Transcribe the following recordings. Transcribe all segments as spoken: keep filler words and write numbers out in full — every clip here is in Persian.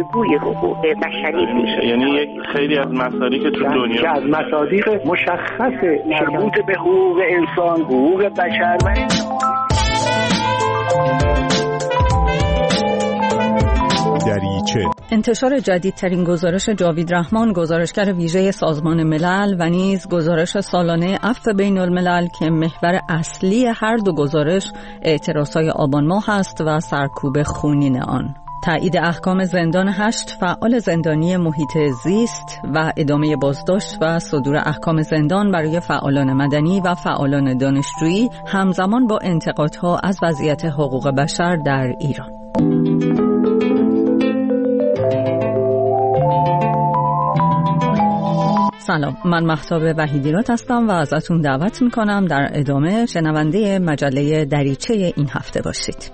بازگوی حقوق بشری میشه. یعنی خیلی از مصادیق که تو دنیا که از مصادیق مشخص مربوط به حقوق انسان، حقوق بشر و دریچه. انتشار جدیدترین گزارش جاوید رحمان، گزارشگر ویژه سازمان ملل، و نیز گزارش سالانه عفو بین الملل که محور اصلی هر دو گزارش اعتراضهای آبان ماه است و سرکوب خونین آن. تایید احکام زندان هشت فعال زندانی محیط زیست و ادامه بازداشت و صدور احکام زندان برای فعالان مدنی و فعالان دانشجویی همزمان با انتقادها از وضعیت حقوق بشر در ایران. سلام، من مهتاب وحیدیرات هستم و ازتون دعوت میکنم در ادامه شنونده مجله دریچه این هفته باشید.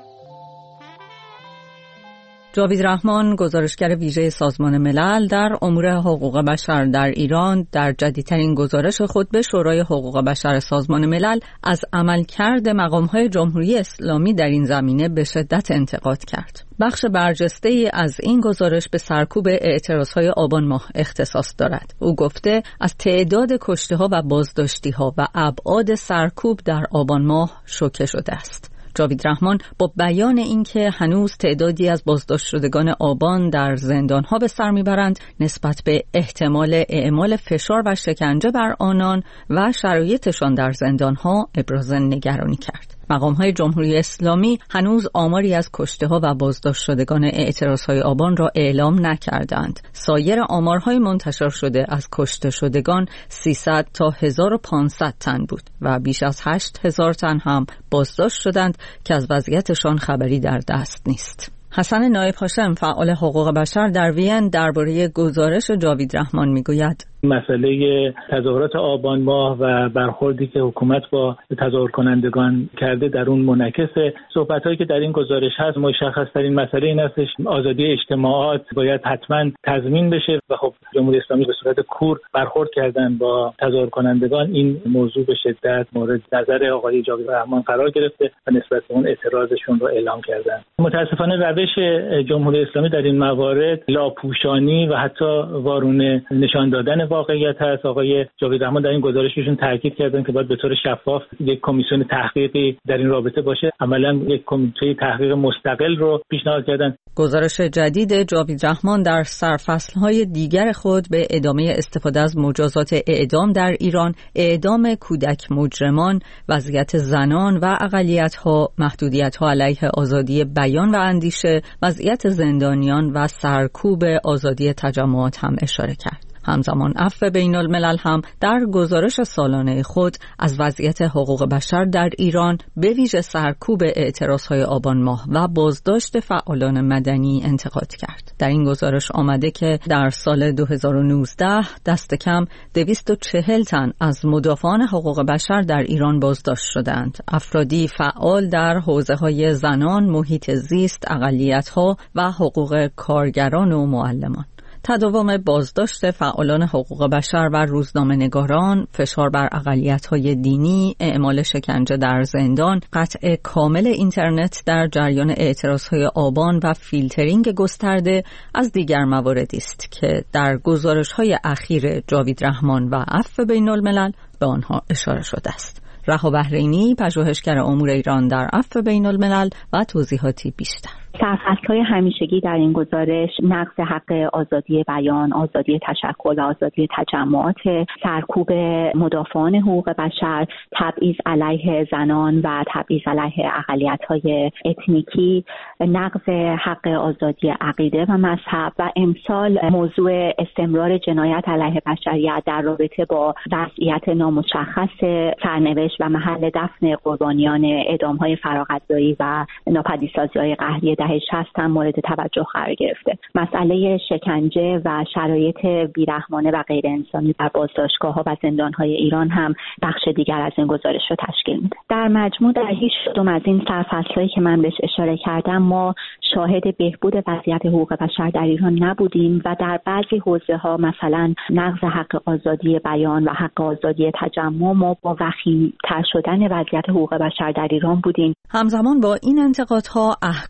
جاوید رحمان، گزارشگر ویژه سازمان ملل در امور حقوق بشر در ایران، در جدیدترین گزارش خود به شورای حقوق بشر سازمان ملل از عملکرد مقام‌های جمهوری اسلامی در این زمینه به شدت انتقاد کرد. بخش برجسته‌ای از این گزارش به سرکوب اعتراضهای آبان ماه اختصاص دارد. او گفته از تعداد کشته‌ها و بازداشتی‌ها و ابعاد سرکوب در آبان ماه شوکه شده است. جاوید رحمان با بیان اینکه هنوز تعدادی از بازداشت شدگان آبان در زندان‌ها به سر می‌برند، نسبت به احتمال اعمال فشار و شکنجه بر آنان و شرایطشان در زندان‌ها ابراز نگرانی کرد. مقام‌های جمهوری اسلامی هنوز آماری از کشته‌ها و بازداشت شدگان اعتراضهای آبان را اعلام نکردند. سایر آمارهای منتشر شده از کشته شدگان سیصد تا هزار و پانصد تن بود و بیش از هشت هزار تن هم بازداشت شدند که از وضعیتشان خبری در دست نیست. حسن نایب هاشم، فعال حقوق بشر در وین، درباره گزارش جاوید رحمان میگوید: مسئله تظاهرات آبان ماه و برخوردی که حکومت با تظاهر کنندگان کرده در اون منعکس صحبت‌هایی که در این گزارش هست. مشخص‌ترین مسئله این استش آزادی اجتماعات باید حتما تضمین بشه و خب جمهوری اسلامی به صورت کور برخورد کردن با تظاهر کنندگان. این موضوع به شدت مورد نظر آقای جاوید رحمان قرار گرفته و نسبت به اون اعتراضشون رو اعلام کردن. متاسفانه روش جمهوری اسلامی در این موارد لاپوشانی و حتی وارونه نشان دادن واقعیت هست. آقای جاوید رحمان در این گزارششون تاکید کردن که باید به طور شفاف یک کمیسیون تحقیقی در این رابطه باشه. عملاً یک کمیته تحقیق مستقل رو پیشنهاد کردن. گزارش جدید جاوید رحمان در سرفصل‌های دیگر خود به ادامه استفاده از مجازات اعدام در ایران، اعدام کودک مجرمان، وضعیت زنان و اقلیت‌ها، محدودیت‌ها علیه آزادی بیان و اندیشه، وضعیت زندانیان و سرکوب آزادی تجمعات هم اشاره کرد. همزمان عفو بین الملل هم در گزارش سالانه خود از وضعیت حقوق بشر در ایران، به ویژه سرکوب اعتراضهای آبان ماه و بازداشت فعالان مدنی انتقاد کرد. در این گزارش آمده که در سال دو هزار و نوزده دست کم دویست و چهل تن از مدافعان حقوق بشر در ایران بازداشت شدند. افرادی فعال در حوزه‌های زنان، محیط زیست، اقلیت‌ها و حقوق کارگران و معلمان. تداوم بازداشت فعالان حقوق بشر و روزنامه‌نگاران، فشار بر اقلیت‌های دینی، اعمال شکنجه در زندان، قطع کامل اینترنت در جریان اعتراضهای آبان و فیلترینگ گسترده از دیگر مواردی است که در گزارش‌های اخیر جاوید رحمان و عفو بین الملل به آنها اشاره شده است. رها بحرینی، پژوهشگر امور ایران در عفو بین الملل، و توضیحاتی بیشتر. سرفصل‌های همیشگی در این گزارش نقض حق آزادی بیان، آزادی تشکل و آزادی تجمعات، سرکوب مدافعان حقوق بشر، تبعیض علیه زنان و تبعیض علیه اقلیت‌های اتنیکی، نقض حق آزادی عقیده و مذهب و امسال موضوع استمرار جنایت علیه بشریت در رابطه با وضعیت نامشخص سرنوشت و محل دفن قربانیان اعدام‌های فراقضایی و ناپدیدسازی‌های قهری دهه شصت هم مورد توجه قرار گرفته. مسئله شکنجه و شرایط بیرحمانه و غیر انسانی در بازداشتگاه‌ها و زندان‌های ایران هم بخش دیگر از این گزارش رو تشکیل میده. در مجموع در هیچ کدوم از این سرفصل‌هایی که من بهش اشاره کردم ما شاهد بهبود وضعیت حقوق بشر در ایران نبودیم و در بعضی حوزه‌ها مثلا نقض حق آزادی بیان و حق آزادی تجمع ما با وخیم‌تر شدن وضعیت حقوق بشر در ایران بودیم. همزمان با این انتقادها، احکام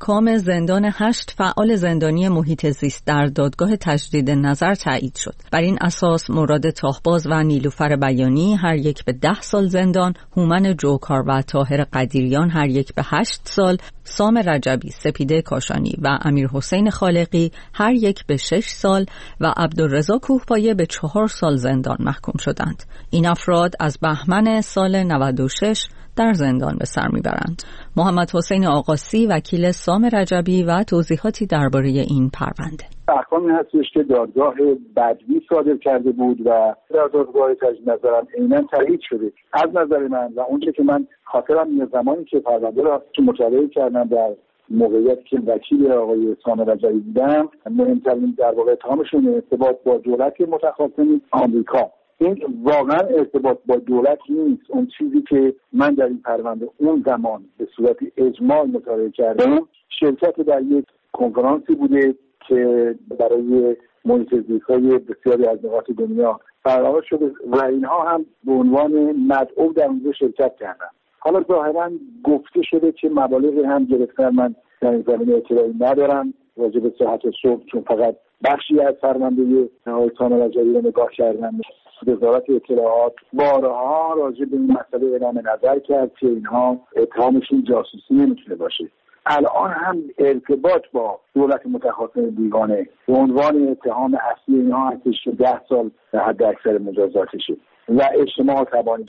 زندان هشت فعال زندانی محیط زیست در دادگاه تجدید نظر تایید شد. بر این اساس مراد تاهباز و نیلوفر بیانی هر یک به ده سال زندان، هومن جوکار و طاهر قدیریان هر یک به هشت سال، سام رجبی، سپیده کاشانی و امیر حسین خالقی هر یک به شش سال و عبدالرضا کوهپایه به چهار سال زندان محکوم شدند. این افراد از بهمن سال نود و شش در زندان به سر میبرند. محمد حسین آقاسی وکیل سام رجبی و توضیحاتی درباره این پرونده. احکامی هستش که دادگاه بدوی صادر کرده بود و در دادگاه تجدید نظرم عیناً تایید شده. از نظر من و اونچه که من خاطرم میاد زمانی که پرونده را که مطالعه کردم در موقعیتی که وکیل آقای سام رجبی بودم، مهمترین در واقع اتهامشون ارتباط با دولت متخاصم آمریکا. این واقعا ارتباط با دولت نیست. اون چیزی که من در این پرونده اون زمان به صورت اجمال مطالعه کردم، شرکت در یک کنفرانسی بوده که برای محیط زیست‌های بسیاری از نقاط دنیا برقرار شده و اینها هم به عنوان مدعو در اونجا شرکت کردن. حالا ظاهرا گفته شده که مبالغی هم گرفتن. من در این زمینه اطلاعی ندارم راجع به صحت صبح، چون فقط بخشی از پرونده آقای سام رجبی رو نگاه کردم. وزارت اطلاعات بارها راجع به این مسئله اعلام نظر کرد که اینها اتهامشون جاسوسی نمیتونه باشه. الان هم ارتباط با دولت متخاصم بیگانه به عنوان اتهام اصلی اینها هستش که ده سال حد اکثر مجازاتشه و اجتماع تبانی.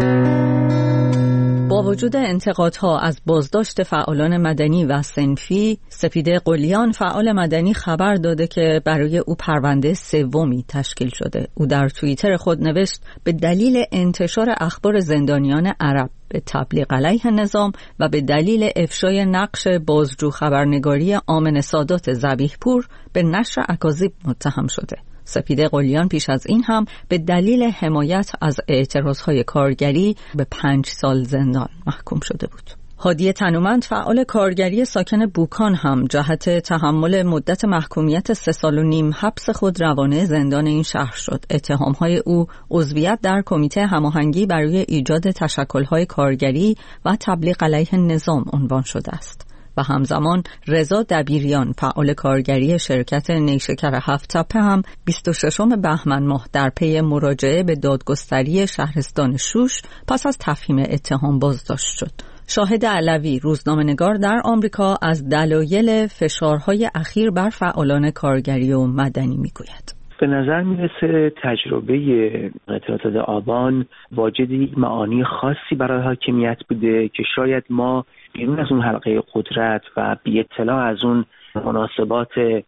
با وجود انتقادها از بازداشت فعالان مدنی و صنفی، سپیده قلیان فعال مدنی خبر داده که برای او پرونده سومی تشکیل شده. او در توییتر خود نوشت به دلیل انتشار اخبار زندانیان عرب به تبلیغ علیه نظام و به دلیل افشای نقش بازجو خبرنگاری آمن سادات ذبیحپور به نشر اکاذیب متهم شده. سپیده قلیان پیش از این هم به دلیل حمایت از اعتراضهای کارگری به پنج سال زندان محکوم شده بود. هادی تنومند فعال کارگری ساکن بوکان هم جهت تحمل مدت محکومیت سه سال و نیم حبس خود روانه زندان این شهر شد. اتهامهای او عضویت در کمیته هماهنگی برای ایجاد تشکل‌های کارگری و تبلیغ علیه نظام عنوان شده است. و همزمان رضا دبیریان فعال کارگری شرکت نیشکر هفت تپه هم بیست و ششم بهمن ماه در پی مراجعه به دادگستری شهرستان شوش پس از تفهیم اتهام بازداشت شد. شاهد علوی روزنامه‌نگار در آمریکا از دلایل فشارهای اخیر بر فعالان کارگری و مدنی میگوید. به نظر میرسه تجربه اعتراضات آبان واجد یک معانی خاصی برای حاکمیت بوده که شاید ما بیرون از اون حلقه قدرت و بی اطلاع از اون مناسبات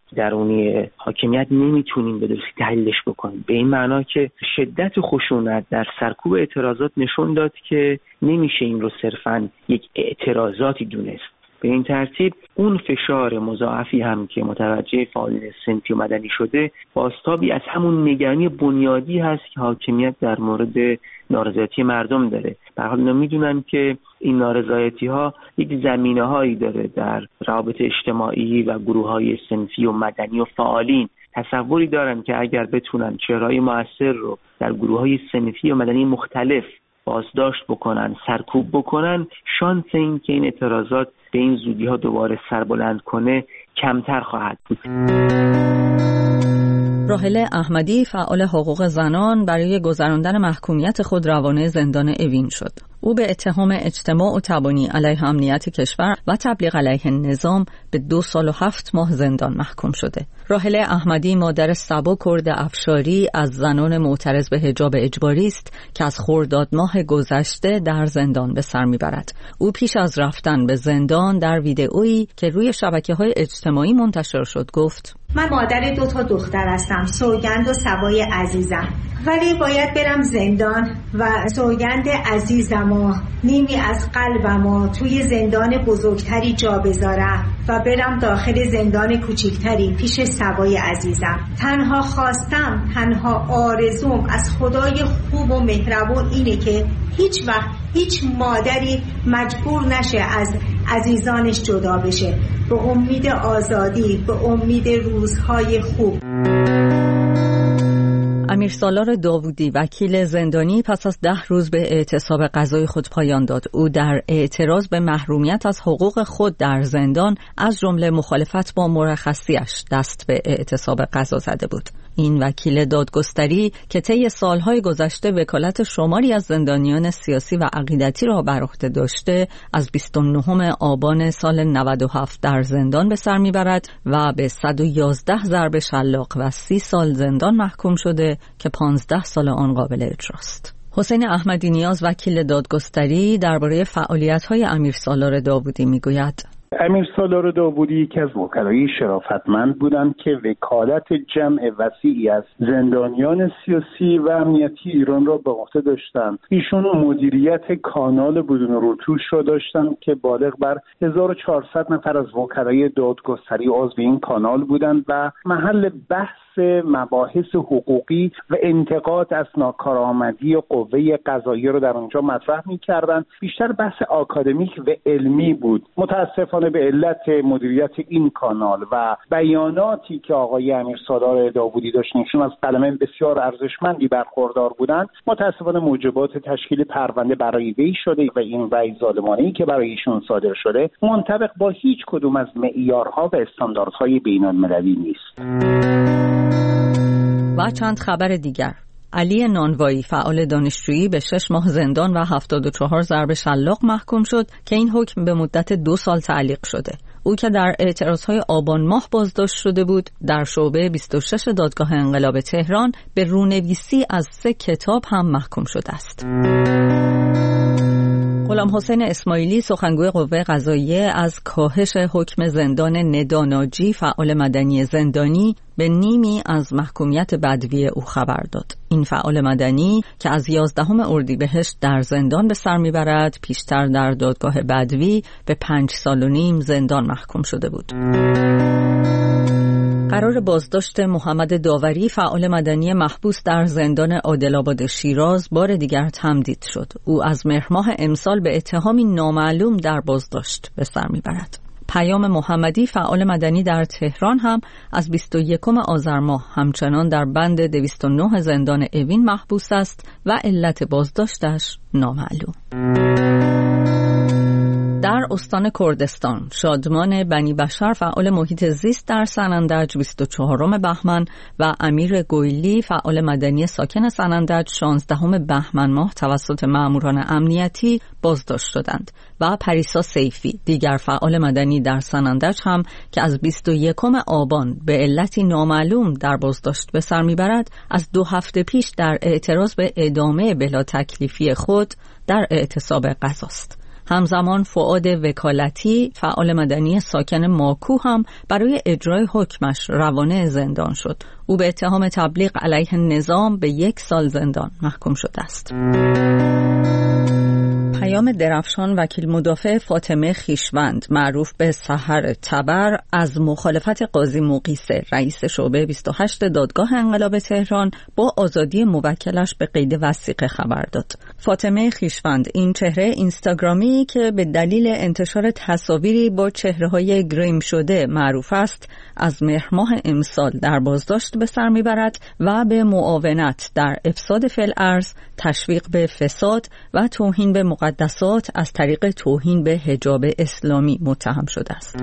درونی حاکمیت نمیتونیم به درستی تحلیلش بکنیم. به این معنا که شدت خشونت در سرکوب اعتراضات نشون داد که نمیشه این رو صرفاً یک اعتراضاتی دونست. به این ترتیب اون فشار مضاعفی هم که متوجه فعالین صنفی و مدنی شده بازتابی از همون نگرانی بنیادی هست که حاکمیت در مورد نارضایتی مردم داره. به هر حال اینا میدونن که این نارضایتی ها یک زمینه هایی داره در روابط اجتماعی و گروه های صنفی و مدنی و فعالین. تصوری دارن که اگر بتونن چهره‌های مؤثر رو در گروه های صنفی و مدنی مختلف بازداشت بکنن، سرکوب بکنن، شانس این که این اعتراضات به این زودی ها دوباره سربلند کنه کمتر خواهد بود. راحله احمدی فعال حقوق زنان برای گذراندن محکومیت خود روانه زندان اوین شد. او به اتهام اجتماع و تبانی علیه امنیت کشور و تبلیغ علیه نظام به دو سال و هفت ماه زندان محکوم شده. راحله احمدی مادر سبا کرد افشاری از زنان معترض به حجاب اجباری است که از خرداد ماه گذشته در زندان به سر میبرد. او پیش از رفتن به زندان در ویدئویی که روی شبکه‌های اجتماعی منتشر شد گفت: من مادر دو تا دختر هستم، سوگند و سبای عزیزم، ولی باید برم زندان و سوگند عزیزم و نیمی از قلبم و توی زندان بزرگتری جا بذارم و برم داخل زندان کوچکتری پیش سبای عزیزم. تنها خواستم، تنها آرزوم از خدای خوب و مهربون اینه که هیچ وقت هیچ مادری مجبور نشه از عزیزانش جدا بشه، به امید آزادی، به امید روزهای خوب. امیرسالار داوودی وکیل زندانی پس از ده روز به اعتصاب قضایی خود پایان داد. او در اعتراض به محرومیت از حقوق خود در زندان از جمله مخالفت با مرخصیش دست به اعتصاب قضا زده بود. این وکیل دادگستری که طی سالهای گذشته وکالت شماری از زندانیان سیاسی و عقیدتی را بر عهده داشته، از بیست و نهم آبان سال نود و هفت در زندان به سر میبرد و به صد و یازده ضرب شلاق و سی سال زندان محکوم شده که پانزده سال آن قابل اجراست. حسین احمدی نیاز وکیل دادگستری درباره فعالیت‌های امیرسالار داوودی میگوید: امیرسالار داوودی یکی از وکلای شرافتمند بودند که وکالت جمع وسیعی از زندانیان سیاسی و امنیتی ایران را به عهده داشتند. ایشون مدیریت کانال بدون روتوش را داشتند که بالغ بر هزار و چهارصد نفر از وکلای دادگستری عضو این کانال بودند و محل بحث مباحث حقوقی و انتقاد از ناکارآمدی و قوه قضاییه رو در اونجا مطرح می‌کردند. بیشتر بحث آکادمیک و علمی بود. متاسفانه به علت مدیریت این کانال و بیاناتی که آقای امیرسالار داوودی داشت، نشون از قلمه بسیار ارزشمندی برخوردار بودند، متاسفانه موجبات تشکیل پرونده برای وی شده و این رأی ظالمانه‌ای که برای ایشون صادر شده منطبق با هیچ کدوم از معیارها و استانداردهای بین‌المللی نیست. و چند خبر دیگر: علی نانوایی فعال دانشجویی به شش ماه زندان و هفتاد و چهار ضرب شلاق محکوم شد که این حکم به مدت دو سال تعلیق شده. او که در اعتراضهای آبان ماه بازداشت شده بود، در شعبه بیست و شش دادگاه انقلاب تهران به رونویسی از سه کتاب هم محکوم شده است. غلام حسین اسماعیلی سخنگوی قوه قضاییه از کاهش حکم زندان نداناجی فعال مدنی زندانی به نیمی از محکومیت بدوی او خبر داد. این فعال مدنی که از یازدهم اردیبهشت در زندان به سر میبرد، پیشتر در دادگاه بدوی به پنج سال و نیم زندان محکوم شده بود. قرار بازداشت محمد داوری فعال مدنی محبوس در زندان عادل‌آباد شیراز بار دیگر تمدید شد. او از مهر ماه امسال به اتهامی نامعلوم در بازداشت به سر میبرد. پیام محمدی فعال مدنی در تهران هم از بیست و یکم آذر ماه همچنان در بند دویست و نه زندان اوین محبوس است و علت بازداشتش نامعلوم. در استان کردستان شادمان بنی بشر فعال محیط زیست در سنندج بیست و چهارم بهمن و امیر گویلی فعال مدنی ساکن سنندج شانزدهم بهمن ماه توسط ماموران امنیتی بازداشت شدند و پریسا سیفی دیگر فعال مدنی در سنندج هم که از بیست و یکم آبان به علتی نامعلوم در بازداشت به سر میبرد، از دو هفته پیش در اعتراض به ادامه بلا تکلیفی خود در اعتصاب قضاست. همزمان فؤاد وکالتی فعال مدنی ساکن ماکو هم برای اجرای حکمش روانه زندان شد. او به اتهام تبلیغ علیه نظام به یک سال زندان محکوم شده است. پیام درفشان وکیل مدافع فاطمه خویشوند معروف به سحر تبر از مخالفت قاضی مقیسه رئیس شعبه بیست و هشت دادگاه انقلاب تهران با آزادی موکلش به قید وثیقه خبر داد. فاطمه خویشوند این چهره اینستاگرامی که به دلیل انتشار تصاویری با چهره‌های گریم شده معروف است، از مهر ماه امسال در بازداشت به سر میبرد و به معاونت در افساد فی الارض، تشویق به فساد و توهین به مقدسات از طریق توهین به حجاب اسلامی متهم شده است.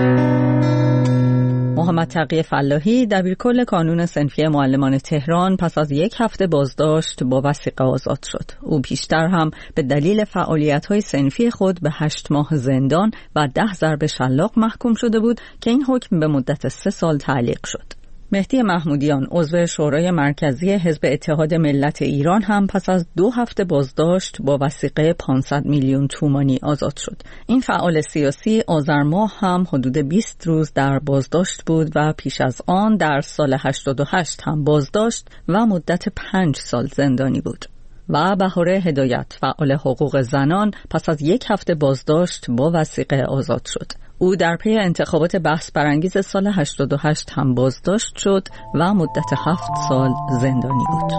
محمد تقی فلاحی دبیرکل کانون صنفی معلمان تهران پس از یک هفته بازداشت با وثیقه آزاد شد. او پیشتر هم به دلیل فعالیت‌های صنفی خود به هشت ماه زندان و ده ضرب شلاق محکوم شده بود که این حکم به مدت سه سال تعلیق شد. مهدی محمودیان عضو شورای مرکزی حزب اتحاد ملت ایران هم پس از دو هفته بازداشت با وثیقه پانصد میلیون تومانی آزاد شد. این فعال سیاسی آذر ماه هم حدود بیست روز در بازداشت بود و پیش از آن در سال هشتاد و هشت هم بازداشت و مدت پنج سال زندانی بود. و بهاره هدایت فعال حقوق زنان پس از یک هفته بازداشت با وثیقه آزاد شد. او در پی انتخابات بحث برانگیز سال هشتاد و هشت هم بازداشت شد و مدت هفت سال زندانی بود.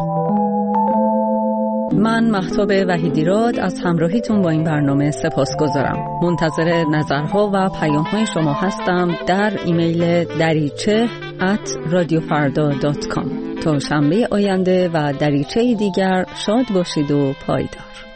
من مهتاب وحیدیراد از همراهیتون با این برنامه سپاسگزارم. منتظر نظرها و پیام‌های شما هستم در ایمیل دریچه ات رادیو فردا دات کام. تا شنبه آینده و دریچه دیگر شاد باشید و پایدار.